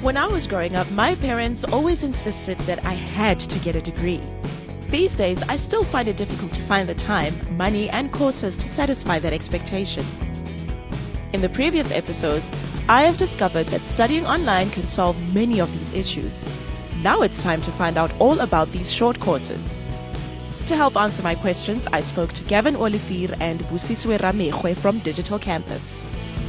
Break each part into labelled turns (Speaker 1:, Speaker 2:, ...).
Speaker 1: When I was growing up, my parents always insisted that I had to get a degree. These days, I still find it difficult to find the time, money, and courses to satisfy that expectation. In the previous episodes, I have discovered that studying online can solve many of these issues. Now it's time to find out all about these short courses. To help answer my questions, I spoke to Gavin Olivier and Busiswe Ramekgwe from Digital Campus.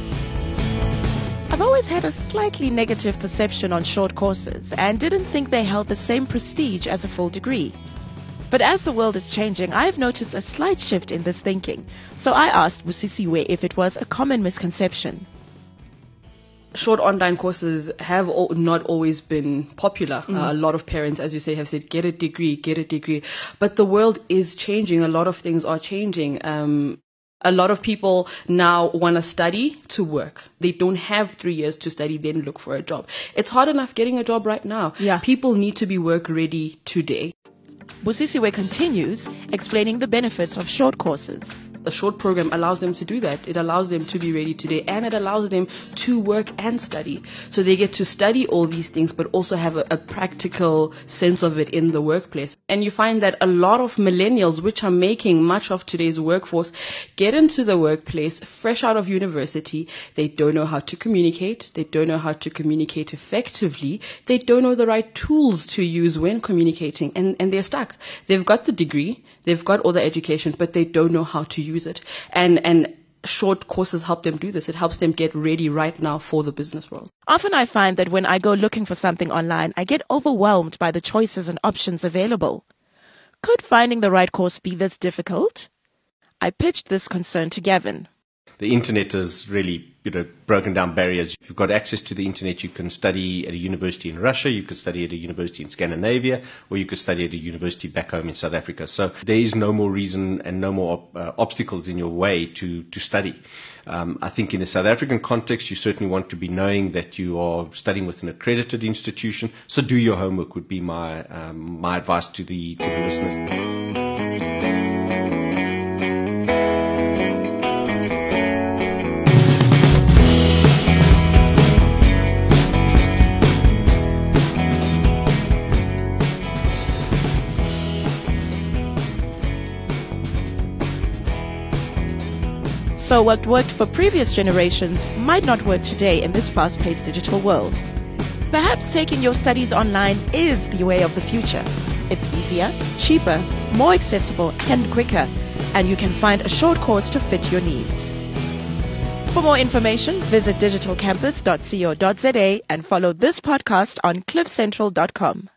Speaker 1: I've always had a slightly negative perception on short courses and didn't think they held the same prestige as a full degree. But as the world is changing, I've noticed a slight shift in this thinking. So I asked Busisiwe if it was a common misconception.
Speaker 2: Short online courses have not always been popular. A lot of parents, as you say, have said, get a degree. But the world is changing. A lot of things are changing. A lot of people now want to study to work. They don't have 3 years to study, then look for a job. It's hard enough getting a job right now.
Speaker 1: Yeah.
Speaker 2: People need to be work ready today.
Speaker 1: Busisiwe continues, explaining the benefits of short courses.
Speaker 2: A short program allows them to do that. It allows them to be ready today, and it allows them to work and study. So they get to study all these things, but also have a practical sense of it in the workplace. And you find that a lot of millennials, which are making much of today's workforce, get into the workplace fresh out of university. They don't know how to communicate. They don't know how to communicate effectively. They don't know the right tools to use when communicating, and they're stuck. They've got the degree, they've got all the education, but they don't know how to use it. And short courses help them do this. It helps them get ready right now for the business world.
Speaker 1: Often I find that when I go looking for something online, I get overwhelmed by the choices and options available. Could finding the right course be this difficult? I pitched this concern to Gavin.
Speaker 3: The internet has really, broken down barriers. If you've got access to the internet, you can study at a university in Russia, you could study at a university in Scandinavia, or you could study at a university back home in South Africa. So there is no more reason and no more obstacles in your way to study. I think in the South African context, you certainly want to be knowing that you are studying with an accredited institution. So do your homework would be my my advice to the listeners.
Speaker 1: So what worked for previous generations might not work today in this fast-paced digital world. Perhaps taking your studies online is the way of the future. It's easier, cheaper, more accessible and quicker, and you can find a short course to fit your needs. For more information, visit digitalcampus.co.za and follow this podcast on cliffcentral.com.